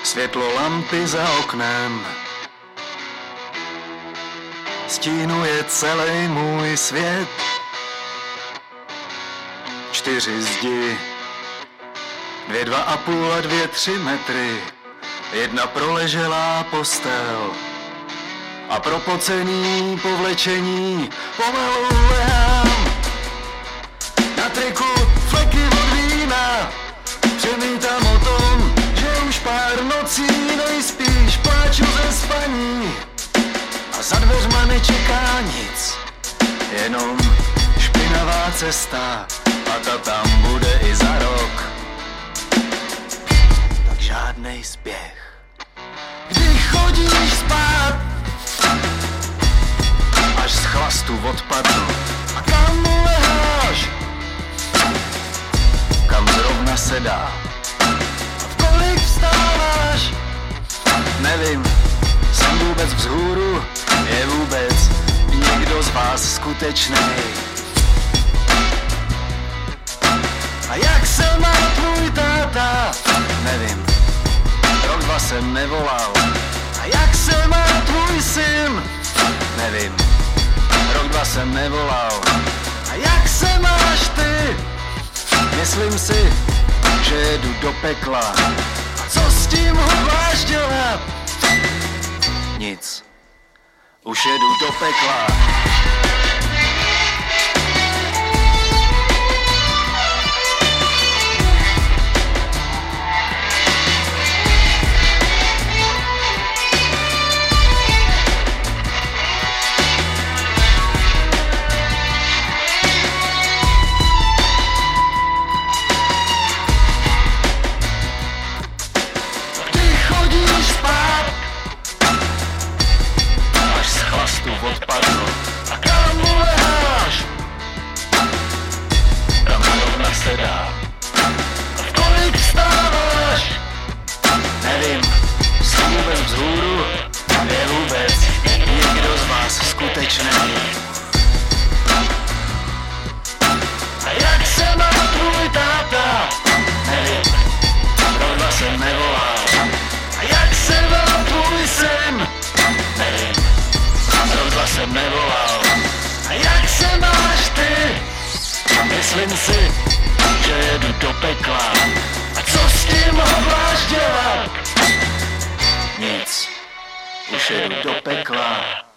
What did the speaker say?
Světlo lampy za oknem stínuje celý můj svět. 4 zdi, 2, 2,5 a 2, 3 metry, 1 proleželá postel a propocený povlečení pomalu lehám. Na triku fleky od vína, přemítám o tom, že už pár nocí nejspíš pláču ze spaní. A za dveřma nečeká nic, jenom špinavá cesta, a ta tam bude i za rok. Tak žádnej spěch. Když chodíš spát, až z chlastu odpadnu, a kam leháš, kam zrovna se dá. A v kolik vstáváš, nevím, jsem vůbec vzhůru, je vůbec někdo z vás skutečnej. A jak se má tvůj táta, nevím, rok, 2 jsem nevolal. A jak se má tvůj syn, nevím, rok, 2 jsem nevolal. A jak se máš ty, myslím si, že jedu do pekla. A co s tím hodláš dělat? Nic, už jedu do pekla. Odpadnu. A kam leháš, tam zrovna se dá. A v kolik vstáváš, nevím, jsem vůbec vzhůru, je vůbec někdo z vás skutečný. A jak se má tvůj táta, nevím, rok, 2 jsem nevolal. A jak se má tvůj syn, nevím, rok, 2 jsem nevolal. A jak se máš ty? Myslím si, že jedu do pekla. A co s tím hodláš dělat? Nic, už jedu do pekla.